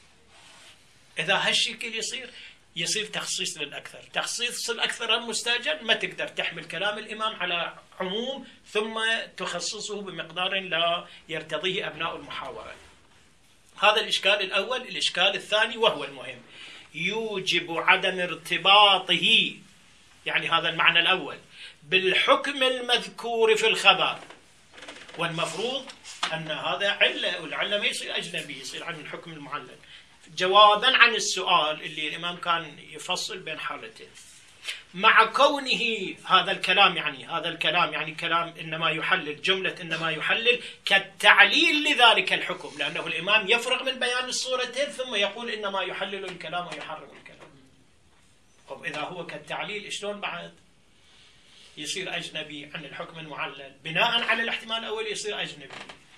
إذا هالشكل يصير يصير تخصيص للأكثر، تخصيص الأكثر المستأجل ما تقدر تحمل كلام الإمام على عموم ثم تخصصه بمقدار لا يرتضيه أبناء المحاورة. هذا الإشكال الأول. الإشكال الثاني وهو المهم، يوجب عدم ارتباطه، يعني هذا المعنى الأول، بالحكم المذكور في الخبر، والمفروض أن هذا علة، والعلة ما يصير أجنبي، يصير عن الحكم المعلل. جوابا عن السؤال اللي الإمام كان يفصل بين حالتين، مع كونه هذا الكلام، يعني هذا الكلام يعني كلام إنما يحلل، جملة إنما يحلل كالتعليل لذلك الحكم، لأنه الإمام يفرغ من بيان الصورتين ثم يقول إنما يحلل الكلام ويحرم الكلام. طب إذا هو كالتعليل شلون بعد يصير أجنبي عن الحكم المعلل؟ بناء على الاحتمال الأول يصير أجنبي.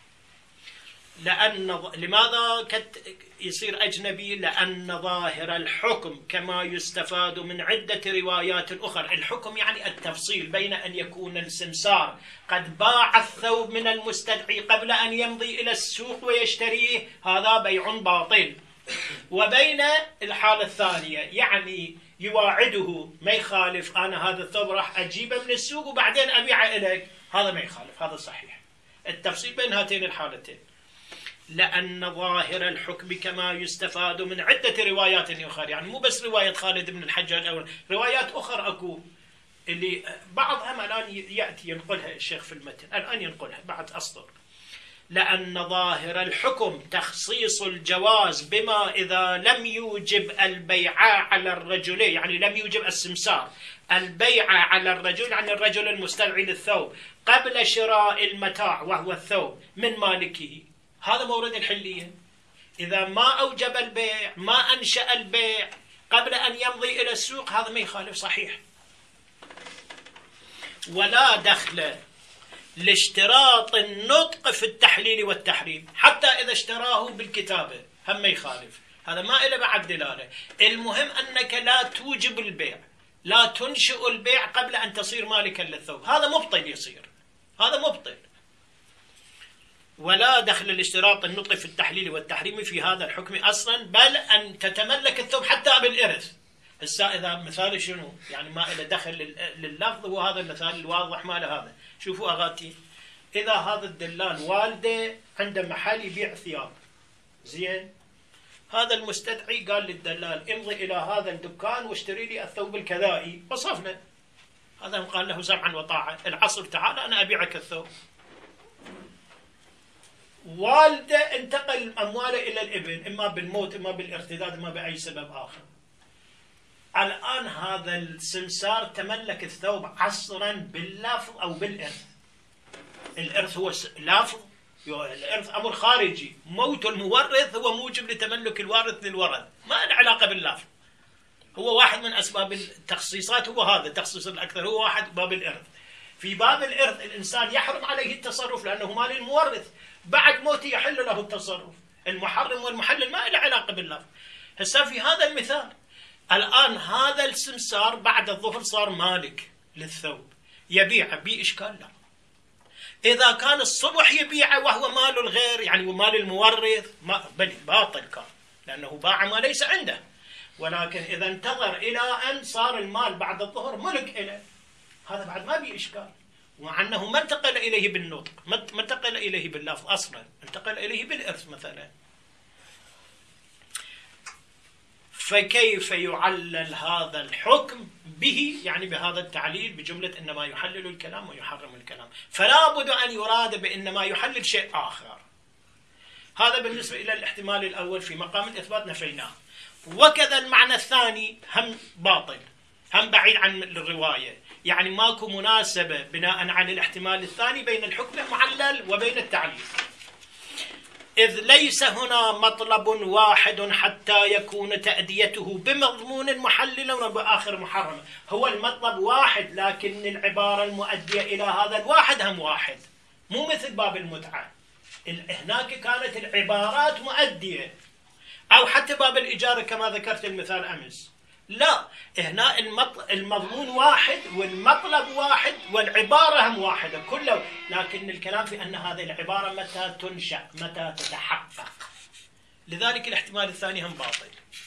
لأن لماذا يصير أجنبي؟ لأن ظاهر الحكم كما يستفاد من عدة روايات أخرى، الحكم يعني التفصيل بين أن يكون السمسار قد باع الثوب من المستدعي قبل أن يمضي إلى السوق ويشتريه، هذا بيع باطل، وبين الحالة الثانية يعني يواعده ما يخالف، أنا هذا الثوب راح أجيبه من السوق وبعدين أبيعه إليك، هذا ما يخالف، هذا صحيح. التفصيل بين هاتين الحالتين، لأن ظاهر الحكم كما يستفاد من عدة روايات أخرى، يعني مو بس رواية خالد بن الحجاج أو روايات أخرى أكو، اللي بعضها الآن يأتي ينقلها الشيخ في المتن، الآن ينقلها بعد أسطر. لأن ظاهر الحكم تخصيص الجواز بما إذا لم يوجب البيع على الرجل، يعني لم يوجب السمسار البيع على الرجل، يعني الرجل المستدعي للثوب قبل شراء المتاع وهو الثوب من مالكه، هذا مورد الحلية. إذا ما أوجب البيع، ما أنشأ البيع قبل أن يمضي إلى السوق، هذا ما يخالف صحيح. ولا دخل لاشتراط النطق في التحليل والتحريم، حتى إذا اشتراه بالكتابة هم ما يخالف، هذا ما إله بعد دلالة. المهم أنك لا توجب البيع، لا تنشئ البيع قبل أن تصير مالكا للثوب، هذا مبطل يصير، هذا مبطل. ولا دخل الاشتراط النطق في التحليل والتحريم في هذا الحكم أصلا، بل أن تتملك الثوب حتى بالإرث. هسه إذا مثال شنو؟ يعني ما إله دخل لللفظ، وهذا المثال الواضح ما له هذا. شوفوا أغاتي، إذا هذا الدلال والده عنده محل يبيع ثياب، زين، هذا المستدعي قال للدلال امضي إلى هذا الدكان واشتري لي الثوب الكذائي، وصف له، هذا قال له سمعا وطاعة، العصر تعال أنا أبيعك الثوب. والده انتقل أمواله إلى الابن، إما بالموت إما بالارتداد إما بأي سبب آخر. الآن هذا السمسار تملك الثوب عصرا باللفظ أو بالإرث. الإرث هو لفظ، الإرث أمر خارجي، موت المورث هو موجب لتملك الوارث للورث، ما له علاقة باللفظ. هو واحد من أسباب التخصيصات، هو هذا التخصيص الأكثر، هو واحد باب الإرث. في باب الإرث الإنسان يحرم عليه التصرف لأنه مال المورث، بعد موته يحل له التصرف. المحرم والمحلل ما له علاقة باللفظ. هسه في هذا المثال الآن هذا السمسار بعد الظهر صار مالك للثوب، يبيعه بإشكال؟ لا. إذا كان الصبح يبيعه وهو مال الغير، يعني مال المورث، ما بل باطل كان، لأنه باع ما ليس عنده. ولكن إذا انتظر إلى أن صار المال بعد الظهر ملك إليه، هذا بعد ما بي إشكال، مع أنه ما انتقل إليه بالنطق، ما انتقل إليه باللفظ أصلا، انتقل إليه بالإرث مثلا. فكيف يعلل هذا الحكم به؟ يعني بهذا التعليل بجملة إنما يحلل الكلام ويحرم الكلام، فلا بد أن يراد بإنما يحلل شيء آخر. هذا بالنسبة إلى الاحتمال الأول في مقام الإثبات نفيناه. وكذا المعنى الثاني هم باطل، هم بعيد عن الرواية، يعني ماكو مناسبة بناء على الاحتمال الثاني بين الحكم المعلل وبين التعليل، إذ ليس هنا مطلب واحد حتى يكون تأديته بمضمون محلل وبآخر محرم. هو المطلب واحد، لكن العبارة المؤدية إلى هذا الواحد هم واحد، مو مثل باب المتعة، هناك كانت العبارات مؤدية، أو حتى باب الإجارة كما ذكرت المثال أمس. لا، هنا المضمون واحد والمطلب واحد والعبارة هم واحدة كله، لكن الكلام في أن هذه العبارة متى تنشأ، متى تتحقق. لذلك الاحتمال الثاني هم باطل.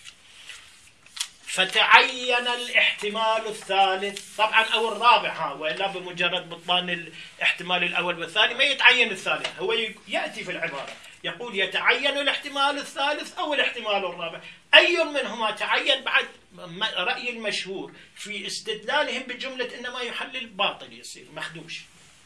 فتعين الاحتمال الثالث طبعا أو الرابع، ها وإلا بمجرد بطلان الاحتمال الأول والثاني ما يتعين الثالث، هو يأتي في العبارة يقول يتعين الاحتمال الثالث أو الاحتمال الرابع، أي منهما تعين بعد رأي المشهور في استدلالهم بجملة إنما يحلل باطل يصير مخدوش.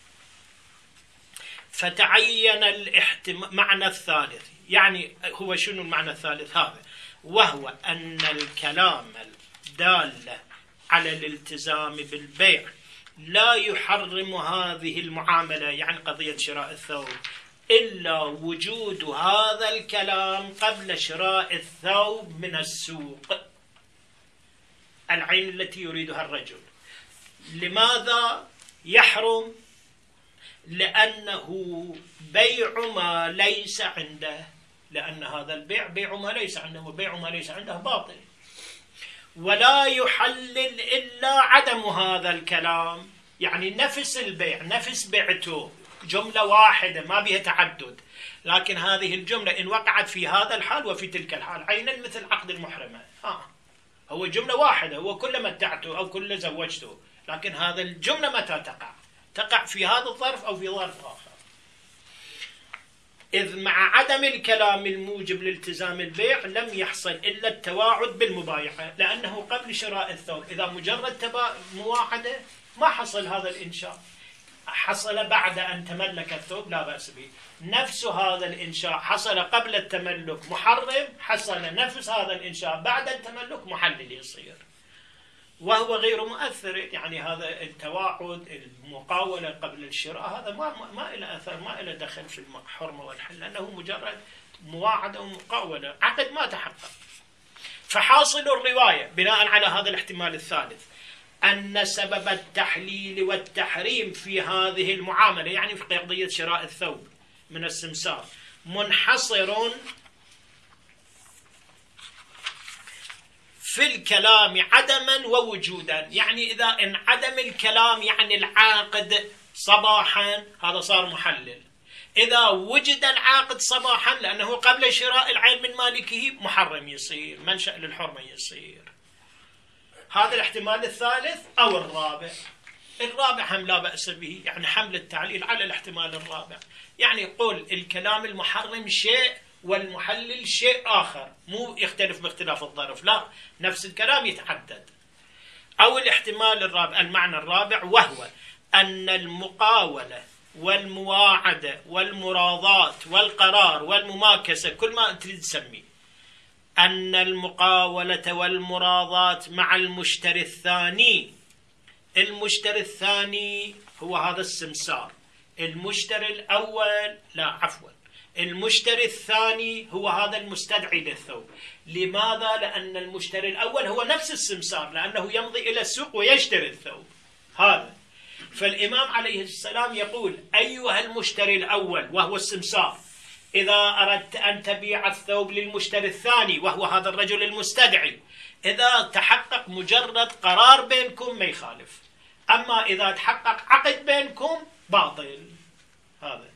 فتعين الاحتمال معنى الثالث، يعني هو شنو المعنى الثالث هذا؟ وهو أن الكلام الدال على الالتزام بالبيع لا يحرم هذه المعاملة، يعني قضية شراء الثوب، إلا وجود هذا الكلام قبل شراء الثوب من السوق، العين التي يريدها الرجل. لماذا يحرم؟ لأنه بيع ما ليس عنده، لأن هذا البيع بيع ما ليس عنده، وبيع ما ليس عنده باطل. ولا يحلل إلا عدم هذا الكلام، يعني نفس البيع، نفس بيعته، جملة واحدة ما بها تعدد، لكن هذه الجملة إن وقعت في هذا الحال وفي تلك الحال عينا مثل عقد المحرمة، ها هو جملة واحدة، هو كل متعته أو كل زوجته، لكن هذا الجملة متى تقع؟ تقع في هذا الظرف أو في ظرف آخر. إذ مع عدم الكلام الموجب لالتزام البيع لم يحصل إلا التواعد بالمبايعة، لأنه قبل شراء الثوب إذا مجرد مواعدة ما حصل هذا الإنشاء. حصل بعد أن تملك الثوب لا بأس به. نفس هذا الإنشاء حصل قبل التملك محرم، حصل نفس هذا الإنشاء بعد التملك محلل يصير، وهو غير مؤثر. يعني هذا التواعد المقاولة قبل الشراء هذا ما ما إلى أثر، ما إلى دخل في الحرمة والحل، لأنه مجرد مواعدة ومقاولة، عقد ما تحقق. فحاصل الرواية بناء على هذا الاحتمال الثالث أن سبب التحليل والتحريم في هذه المعاملة، يعني في قضية شراء الثوب من السمسار، منحصر في الكلام عدما ووجودا. يعني إذا انعدم الكلام يعني العاقد صباحا هذا صار محلل، إذا وجد العاقد صباحا لأنه قبل شراء العين من مالكه محرم يصير، منشأ للحرمة يصير. هذا الاحتمال الثالث أو الرابع. الرابع هم لا بأس به، يعني حمل التعليل على الاحتمال الرابع، يعني يقول الكلام المحرم شيء والمحلل شيء آخر، مو يختلف باختلاف الظرف، لا، نفس الكلام يتعدد. أو الاحتمال الرابع، المعنى الرابع، وهو أن المقاولة والمواعدة والمراضات والقرار والمماكسة، كل ما تريد تسميه، أن المقاولة والمراضات مع المشتري الثاني. المشتري الثاني هو هذا السمسار، المشتري الأول لا عفوا المشتري الثاني هو هذا المستدعي للثوب. لماذا؟ لأن المشتري الأول هو نفس السمسار، لأنه يمضي إلى السوق ويشتري الثوب هذا. فالإمام عليه السلام يقول أيها المشتري الأول وهو السمسار، إذا أردت أن تبيع الثوب للمشتري الثاني وهو هذا الرجل المستدعي، إذا تحقق مجرد قرار بينكم ما يخالف، أما إذا تحقق عقد بينكم باطل. هذا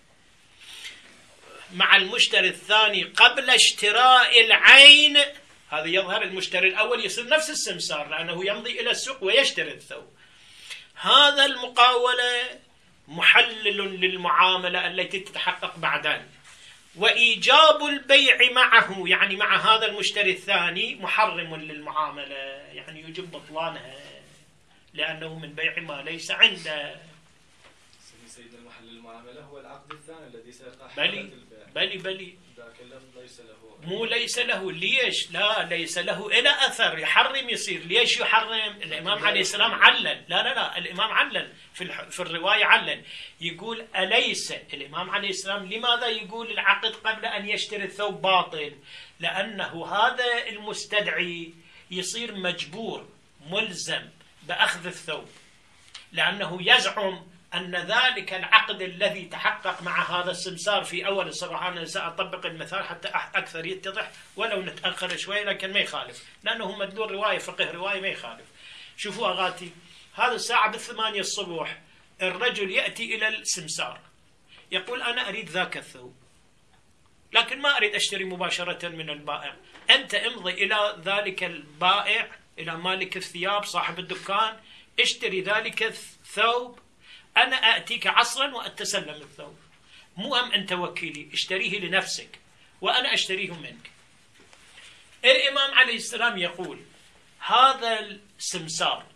مع المشتري الثاني قبل اشتراء العين، هذا يظهر المشتري الأول يصير نفس السمسار لأنه يمضي إلى السوق ويشتري الثوب. هذا المقاولة محلل للمعاملة التي تتحقق بعدين. وإيجاب البيع معه، يعني مع هذا المشتري الثاني، محرم للمعاملة، يعني يجب بطلانها لأنه من بيع ما ليس عنده.
سيدنا المحلل المعاملة هو العقد الثاني الذي سيقع
بلي بلي بلي
ذاك اللفظ ليس له،
مو ليس له. ليش؟ لا، ليس له إلى أثر، يحرم يصير. ليش يحرم؟ الإمام عليه السلام علل، لا لا لا الإمام علل في في الرواية علل، يقول أليس الإمام عليه السلام لماذا يقول العقد قبل أن يشتري الثوب باطل؟ لأنه هذا المستدعي يصير مجبور ملزم بأخذ الثوب، لأنه يزعم أن ذلك العقد الذي تحقق مع هذا السمسار في أول الصفحة، أنا سأطبق المثال حتى أكثر يتضح ولو نتأخر شوي، لكن ما يخالف لأنه مدلول رواية فقه رواية ما يخالف. شوفوا أغاتي، هذا الساعة بالثمانية الصبح الرجل يأتي إلى السمسار يقول أنا أريد ذاك الثوب لكن ما أريد أشتري مباشرة من البائع، أنت امضي إلى ذلك البائع، إلى مالك الثياب صاحب الدكان، اشتري ذلك الثوب، أنا أأتيك عصرا وأتسلم الثوب، مو هم أنت وكيلي، اشتريه لنفسك وأنا أشتريه منك. الإمام عليه السلام يقول هذا السمسار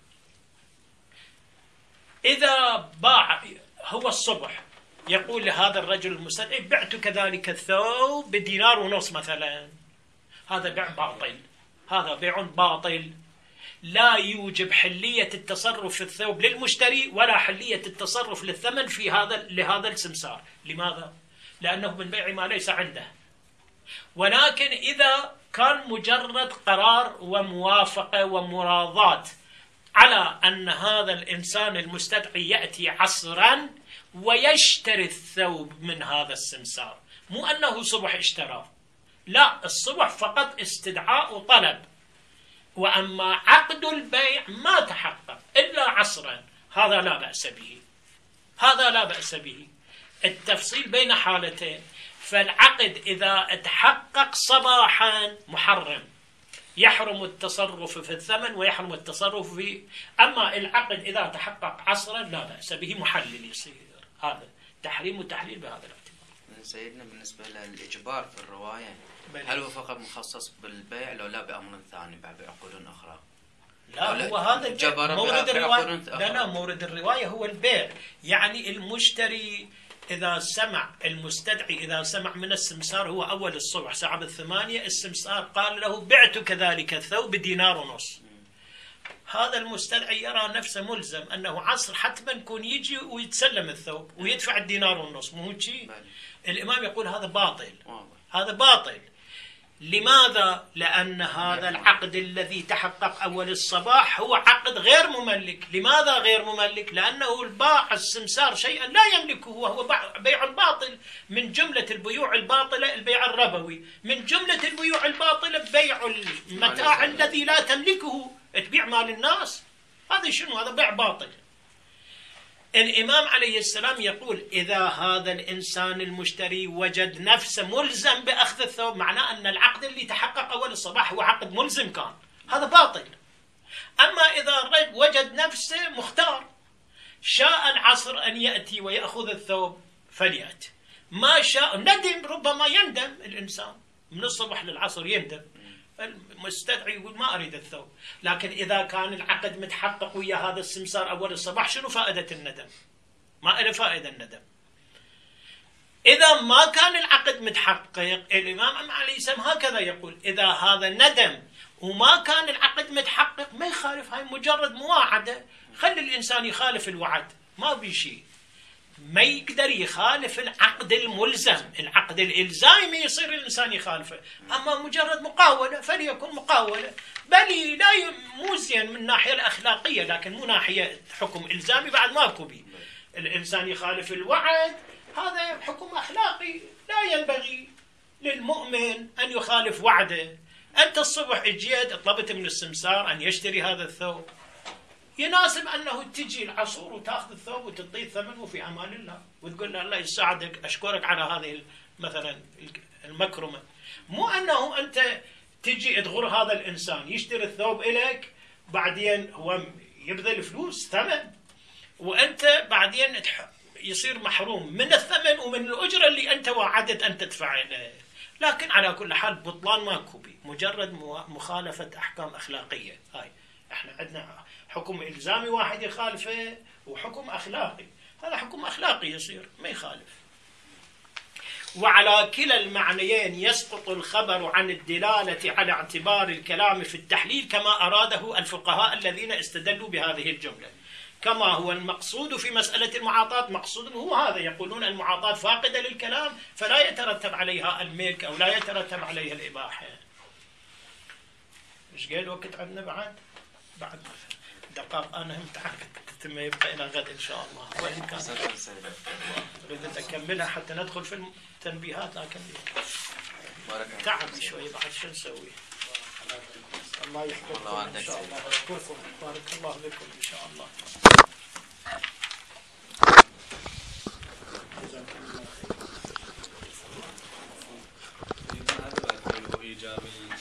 إذا باع هو الصبح يقول لهذا الرجل المستدعي بعت كذلك الثوب بدينار ونص مثلا، هذا بيع باطل، هذا بيع باطل، لا يوجب حلية التصرف في الثوب للمشتري ولا حلية التصرف للثمن في هذا لهذا السمسار. لماذا؟ لأنه من بيع ما ليس عنده. ولكن إذا كان مجرد قرار وموافقة ومراضات على أن هذا الإنسان المستدعي يأتي عصرا ويشتري الثوب من هذا السمسار، مو أنه صبح اشتراه، لا، الصبح فقط استدعاء وطلب، وأما عقد البيع ما تحقق إلا عصرا، هذا لا بأس به، هذا لا بأس به. التفصيل بين حالتين، فالعقد إذا تحقق صباحا محرم، يحرم التصرف في الثمن ويحرم التصرف في، أما العقد إذا تحقق عصرا لا بأس به، محلل يصير. هذا تحريم وتحليل بهذا الاعتبار.
سيدنا بالنسبة للإجبار في الرواية
بلي.
هل هو فقط مخصص بالبيع لو لا بأمر ثاني بعقود أخرى؟
لا هو هذا البيع.
جبر
مورد
بآخر
الرواية
قرن
لا لا مورد الرواية هو البيع. يعني المشتري إذا سمع المستدعي إذا سمع من السمسار هو أول الصبح ساعة الثمانية السمسار قال له بعت كذلك الثوب بدينار ونص. هذا المستدعي يرى نفسه ملزم أنه عصر حتما يكون يجي ويتسلم الثوب ويدفع الدينار والنص. مو شيء. الإمام يقول هذا باطل. هذا باطل. لماذا؟ لأن هذا العقد الذي تحقق أول الصباح هو عقد غير مملك. لماذا غير مملك؟ لأنه الباع السمسار شيئا لا يملكه وهو بيع باطل. من جملة البيوع الباطلة البيع الربوي، من جملة البيوع الباطلة بيع المتاع الذي لا تملكه، تبيع مال الناس. هذا شنو؟ هذا بيع باطل. الإمام عليه السلام يقول إذا هذا الإنسان المشتري وجد نفسه ملزم بأخذ الثوب، معناه أن العقد اللي تحقق أول الصباح هو عقد ملزم كان، هذا باطل. أما إذا وجد نفسه مختار، شاء العصر أن يأتي ويأخذ الثوب فليأتي، ما شاء ندم، ربما يندم الإنسان من الصبح للعصر يندم، المستدعي يقول ما أريد الثوب. لكن إذا كان العقد متحقق ويا هذا السمسار أول الصباح شنو فائدة الندم؟ ما له فائدة الندم. إذا ما كان العقد متحقق الإمام عليه السلام هكذا يقول إذا هذا ندم وما كان العقد متحقق ما يخالف، هاي مجرد مواعدة، خلي الإنسان يخالف الوعد ما بي شيء. ما يقدر يخالف العقد الملزم، العقد الإلزامي يصير الإنسان يخالفه. أما مجرد مقاولة فليكن مقاولة، بل لا مو زين من الناحية الأخلاقية، لكن مو ناحية حكم إلزامي بعد ماكو بي. الإنسان يخالف الوعد هذا حكم أخلاقي، لا ينبغي للمؤمن أن يخالف وعده. أنت الصبح اجيت طلبت من السمسار أن يشتري هذا الثوب، يناسب أنه تجي العصور وتأخذ الثوب وتعطيه ثمنه في أمان الله وتقول له الله يساعدك أشكرك على هذه مثلا المكرمة. مو أنه أنت تجي تغر هذا الإنسان يشتري الثوب إليك بعدين هو يبذل فلوس ثمن وأنت بعدين يصير محروم من الثمن ومن الأجرة اللي أنت وعدت أن تدفع له. لكن على كل حال بطلان ماكو بي، مجرد مخالفة أحكام أخلاقية. هاي احنا عندنا حكم إلزامي واحد يخالفه وحكم أخلاقي، هذا حكم أخلاقي يصير ما يخالف. وعلى كلا المعنيين يسقط الخبر عن الدلالة على اعتبار الكلام في التحليل كما أراده الفقهاء الذين استدلوا بهذه الجملة، كما هو المقصود في مسألة المعاطاة. مقصود هو هذا، يقولون المعاطاة فاقدة للكلام فلا يترتب عليها الملك أو لا يترتب عليها الإباحة. إيش قال وقت عندنا بعد؟ بعد دقائق أنا امتحان تتم يبقى إلى غد إن شاء الله. وإن كان أريد أكملها حتى ندخل في التنبيهات لكن تعب شوي بعد شو نسوي. الله يحفظكم إن شاء الله. أشكركم بارك الله بكم إن شاء الله.
هذا بعد إيجاب